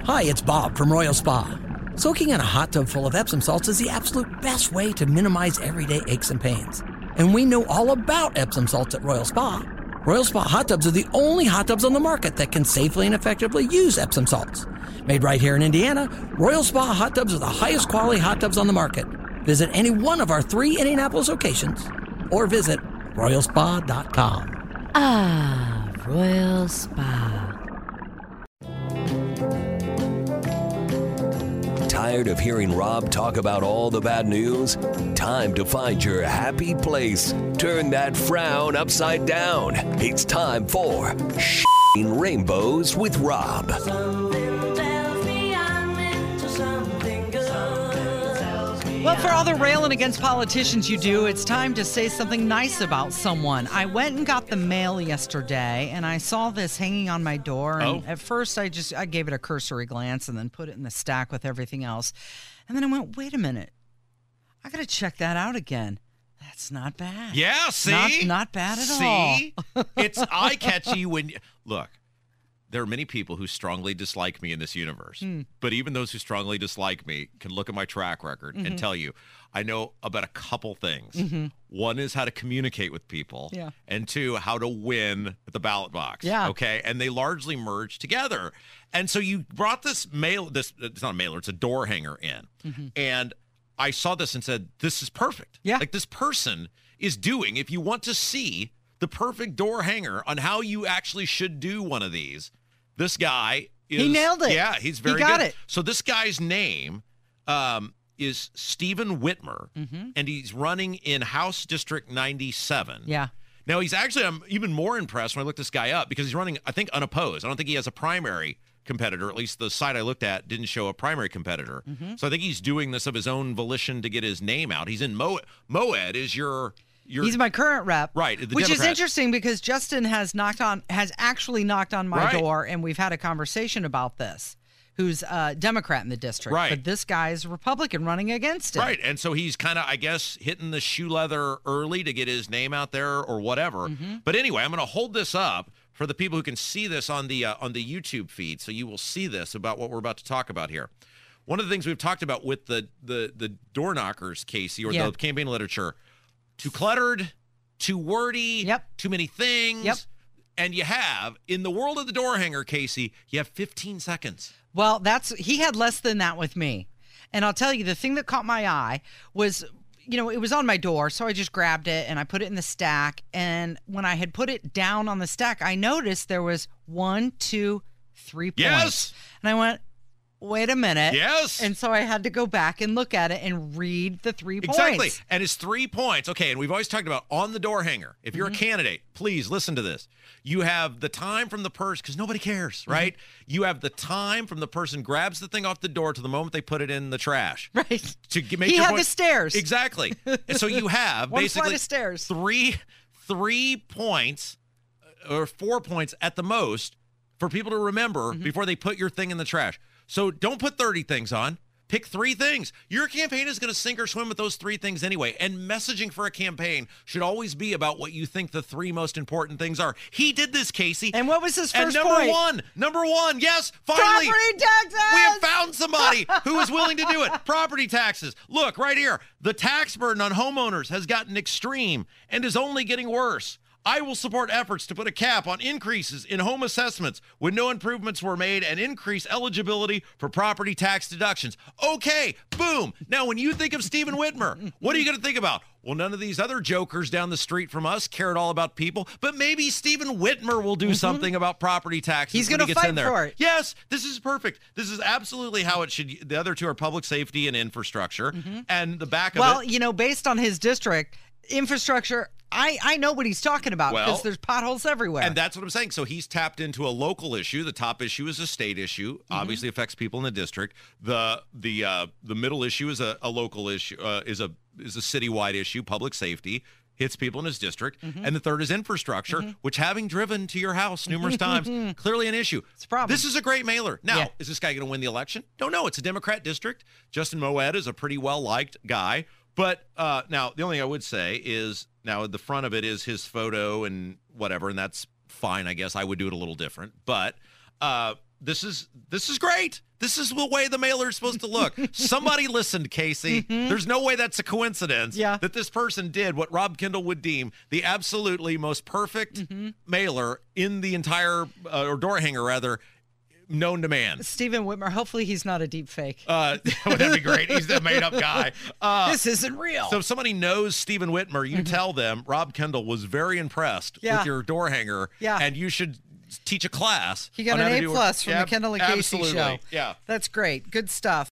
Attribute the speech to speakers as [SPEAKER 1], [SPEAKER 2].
[SPEAKER 1] Hi, it's Bob from Royal Spa. Soaking in a hot tub full of Epsom salts is the absolute best way to minimize everyday aches and pains. And we know all about Epsom salts at Royal Spa. Royal Spa hot tubs are the only hot tubs on the market that can safely and effectively use Epsom salts. Made right here in Indiana, Royal Spa hot tubs are the highest quality hot tubs on the market. Visit any one of our 3 Indianapolis locations or visit royalspa.com.
[SPEAKER 2] Ah, Royal Spa.
[SPEAKER 3] Tired of hearing Rob talk about all the bad news? Time to find your happy place. Turn that frown upside down. It's time for Shitting Rainbows with Rob.
[SPEAKER 4] Well, for all the railing against politicians you do, it's time to say something nice about someone. I went and got the mail yesterday, and I saw this hanging on my door. And at first, I gave it a cursory glance and then put it in the stack with everything else. And then I went, wait a minute. I got to check that out again. That's not bad.
[SPEAKER 5] Yeah, see?
[SPEAKER 4] Not bad at all.
[SPEAKER 5] See? It's eye-catchy when look, there are many people who strongly dislike me in this universe. But even those who strongly dislike me can look at my track record and tell you, I know about a couple things. One is how to communicate with people.
[SPEAKER 4] Yeah.
[SPEAKER 5] And 2, how to win at the ballot box.
[SPEAKER 4] Yeah.
[SPEAKER 5] Okay. And they largely merge together. And so you brought it's not a mailer, it's a door hanger in. And I saw this and said, this is perfect.
[SPEAKER 4] Yeah.
[SPEAKER 5] Like this person is doing, if you want to see the perfect door hanger on how you actually should do one of these, this guy is...
[SPEAKER 4] He nailed it.
[SPEAKER 5] Yeah, he's very good.
[SPEAKER 4] He got it.
[SPEAKER 5] So this guy's name is Stephen Whitmer, and he's running in House District 97.
[SPEAKER 4] Yeah.
[SPEAKER 5] Now, I'm even more impressed when I looked this guy up because he's running, I think, unopposed. I don't think he has a primary competitor. At least the site I looked at didn't show a primary competitor. So I think he's doing this of his own volition to get his name out. He's in Moed is your...
[SPEAKER 4] He's my current rep,
[SPEAKER 5] right?
[SPEAKER 4] Which
[SPEAKER 5] Democrat.
[SPEAKER 4] is interesting because Justin has actually knocked on my door, and we've had a conversation about this. Who's a Democrat in the district,
[SPEAKER 5] right?
[SPEAKER 4] But this guy is a Republican running against him,
[SPEAKER 5] right? And so he's kind of, I guess, hitting the shoe leather early to get his name out there or whatever. But anyway, I'm going to hold this up for the people who can see this on the YouTube feed, so you will see this about what we're about to talk about here. One of the things we've talked about with the door knockers, Casey, or the campaign literature. Too cluttered, too wordy, too many things. And you have, in the world of the door hanger, Casey, you have 15 seconds.
[SPEAKER 4] Well, he had less than that with me. And I'll tell you, the thing that caught my eye was, it was on my door, so I just grabbed it and I put it in the stack. And when I had put it down on the stack, I noticed there was 1, 2, 3 points.
[SPEAKER 5] Yes!
[SPEAKER 4] And I went, wait a minute.
[SPEAKER 5] Yes.
[SPEAKER 4] And so I had to go back and look at it and read the 3 points.
[SPEAKER 5] Exactly. And it's 3 points. Okay, and we've always talked about on the door hanger. If you're a candidate, please listen to this. You have the time from the person, because nobody cares, right? You have the time from the person grabs the thing off the door to the moment they put it in the trash.
[SPEAKER 4] Right.
[SPEAKER 5] To make
[SPEAKER 4] he
[SPEAKER 5] your
[SPEAKER 4] had
[SPEAKER 5] point.
[SPEAKER 4] the stairs.
[SPEAKER 5] Exactly. And so you have
[SPEAKER 4] One
[SPEAKER 5] basically
[SPEAKER 4] flight of stairs.
[SPEAKER 5] three points or 4 points at the most for people to remember before they put your thing in the trash. So don't put 30 things on. Pick 3 things. Your campaign is going to sink or swim with those 3 things anyway. And messaging for a campaign should always be about what you think the 3 most important things are. He did this, Casey.
[SPEAKER 4] And what was his first
[SPEAKER 5] and
[SPEAKER 4] point?
[SPEAKER 5] Number one, yes, finally.
[SPEAKER 4] Property taxes!
[SPEAKER 5] We have found somebody who is willing to do it. Property taxes. Look, right here. The tax burden on homeowners has gotten extreme and is only getting worse. I will support efforts to put a cap on increases in home assessments when no improvements were made and increase eligibility for property tax deductions. Okay, boom. Now, when you think of Stephen Whitmer, what are you going to think about? Well, none of these other jokers down the street from us care at all about people, but maybe Stephen Whitmer will do something about property taxes.
[SPEAKER 4] He's going to fight for it.
[SPEAKER 5] Yes, this is perfect. This is absolutely how it should. The other 2 are public safety and infrastructure. And the back of it.
[SPEAKER 4] Well, based on his district, infrastructure, I know what he's talking about because there's potholes everywhere.
[SPEAKER 5] And that's what I'm saying. So he's tapped into a local issue. The top issue is a state issue. Obviously affects people in the district. The middle issue is a local issue, is a citywide issue, public safety. Hits people in his district. And the third is infrastructure, which, having driven to your house numerous times, clearly an issue.
[SPEAKER 4] It's a problem.
[SPEAKER 5] This is a great mailer. Now, is this guy going to win the election? Don't know. It's a Democrat district. Justin Moed is a pretty well-liked guy. But now, the only thing I would say is, now the front of it is his photo and whatever, and that's fine, I guess. I would do it a little different. But this is great. This is the way the mailer is supposed to look. Somebody listened, Casey. There's no way that's a coincidence that this person did what Rob Kendall would deem the absolutely most perfect mailer in the entire, or door hanger rather, known to man.
[SPEAKER 4] Stephen Whitmer, hopefully he's not a deep fake.
[SPEAKER 5] That'd be great. He's the made-up guy.
[SPEAKER 4] This isn't real.
[SPEAKER 5] So if somebody knows Stephen Whitmer, you tell them Rob Kendall was very impressed with your door hanger, and you should teach a class.
[SPEAKER 4] He got an A+ from the Kendall and Casey
[SPEAKER 5] absolutely.
[SPEAKER 4] show.
[SPEAKER 5] Yeah.
[SPEAKER 4] That's great. Good stuff.